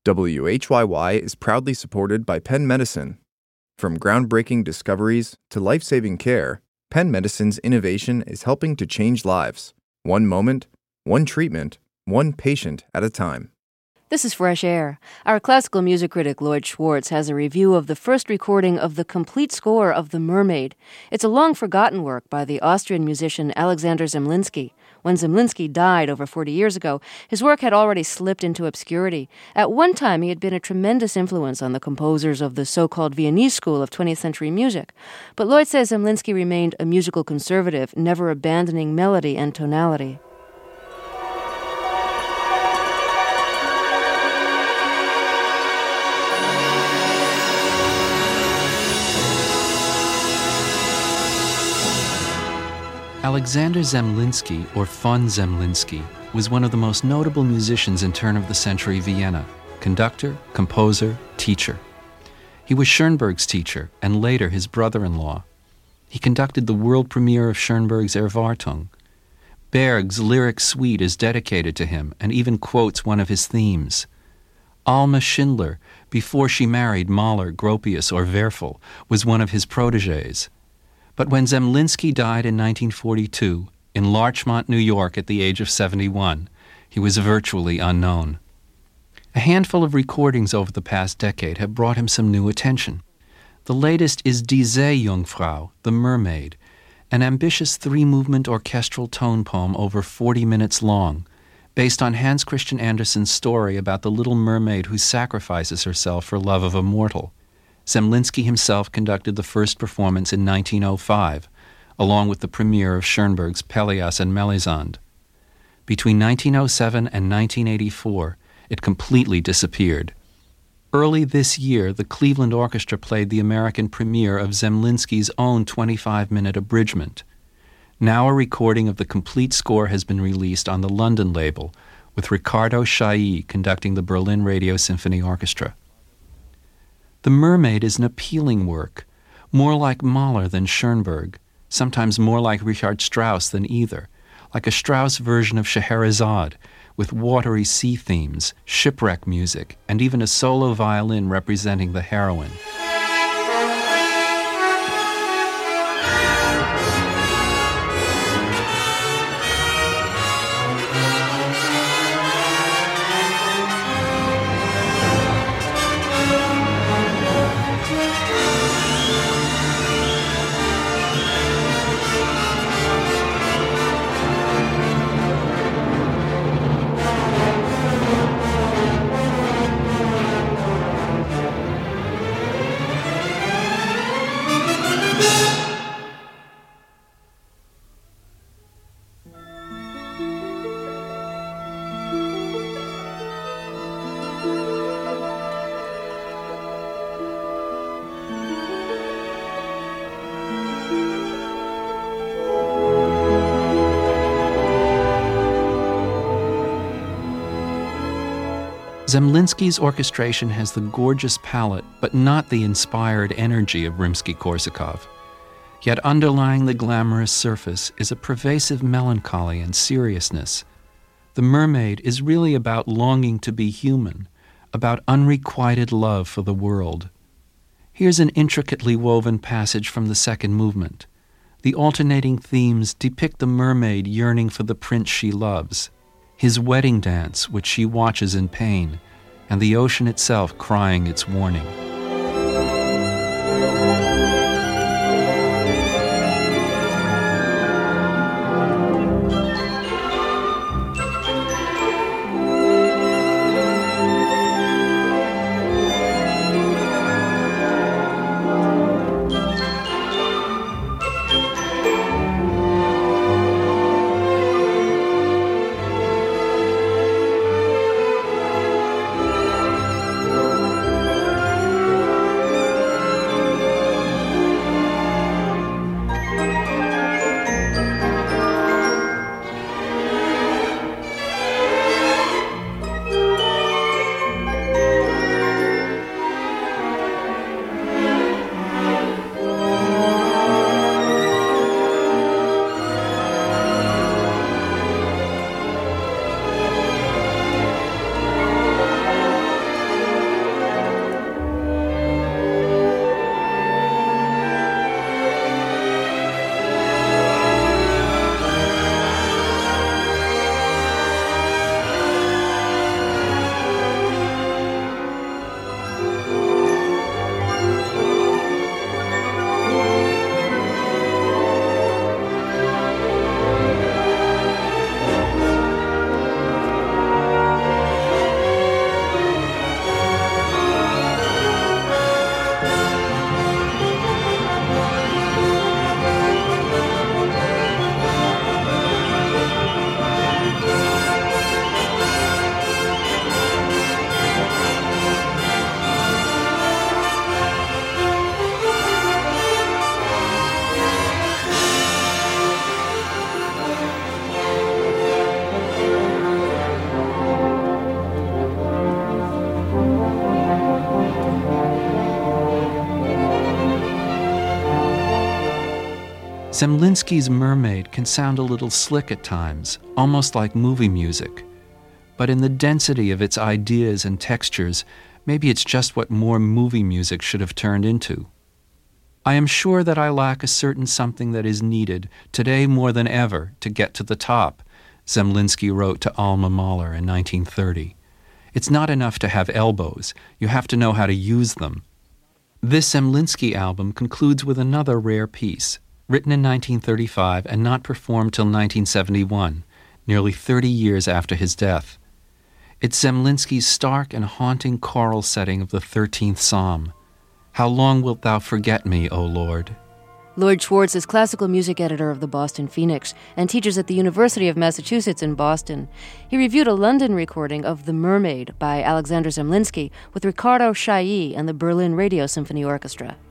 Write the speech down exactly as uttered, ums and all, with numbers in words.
W H Y Y is proudly supported by Penn Medicine. From groundbreaking discoveries to life-saving care, Penn Medicine's innovation is helping to change lives, one moment, one treatment, one patient at a time. This is Fresh Air. Our classical music critic Lloyd Schwartz has a review of the first recording of the complete score of The Mermaid. It's a long-forgotten work by the Austrian musician Alexander Zemlinsky. When Zemlinsky died over forty years ago, his work had already slipped into obscurity. At one time, he had been a tremendous influence on the composers of the so-called Viennese school of twentieth century music. But Lloyd says Zemlinsky remained a musical conservative, never abandoning melody and tonality. Alexander Zemlinsky, or von Zemlinsky, was one of the most notable musicians in turn-of-the-century Vienna, conductor, composer, teacher. He was Schoenberg's teacher, and later his brother-in-law. He conducted the world premiere of Schoenberg's Erwartung. Berg's lyric suite is dedicated to him, and even quotes one of his themes. Alma Schindler, before she married Mahler, Gropius, or Werfel, was one of his protégés. But when Zemlinsky died in nineteen forty-two, in Larchmont, New York, at the age of seventy-one, he was virtually unknown. A handful of recordings over the past decade have brought him some new attention. The latest is Die Seejungfrau, The Mermaid, an ambitious three-movement orchestral tone poem over forty minutes long, based on Hans Christian Andersen's story about the little mermaid who sacrifices herself for love of a mortal. Zemlinsky himself conducted the first performance in nineteen oh five, along with the premiere of Schoenberg's Pelléas and Mélisande. Between nineteen oh seven and nineteen eighty-four, it completely disappeared. Early this year, the Cleveland Orchestra played the American premiere of Zemlinsky's own twenty-five minute abridgment. Now a recording of the complete score has been released on the London label, with Riccardo Chailly conducting the Berlin Radio Symphony Orchestra. The Mermaid is an appealing work, more like Mahler than Schoenberg, sometimes more like Richard Strauss than either, like a Strauss version of Scheherazade, with watery sea themes, shipwreck music, and even a solo violin representing the heroine. Zemlinsky's orchestration has the gorgeous palette, but not the inspired energy of Rimsky-Korsakov. Yet underlying the glamorous surface is a pervasive melancholy and seriousness. The Mermaid is really about longing to be human, about unrequited love for the world. Here's an intricately woven passage from the second movement. The alternating themes depict the mermaid yearning for the prince she loves, his wedding dance, which she watches in pain, and the ocean itself crying its warning. Zemlinsky's Mermaid can sound a little slick at times, almost like movie music. But in the density of its ideas and textures, maybe it's just what more movie music should have turned into. I am sure that I lack a certain something that is needed, today more than ever, to get to the top, Zemlinsky wrote to Alma Mahler in nineteen thirty. It's not enough to have elbows, you have to know how to use them. This Zemlinsky album concludes with another rare piece, written in nineteen thirty-five and not performed till nineteen seventy-one, nearly thirty years after his death. It's Zemlinsky's stark and haunting choral setting of the thirteenth Psalm. How long wilt thou forget me, O Lord? Lloyd Schwartz is classical music editor of the Boston Phoenix and teaches at the University of Massachusetts in Boston. He reviewed a London recording of The Mermaid by Alexander Zemlinsky with Ricardo Chailly and the Berlin Radio Symphony Orchestra.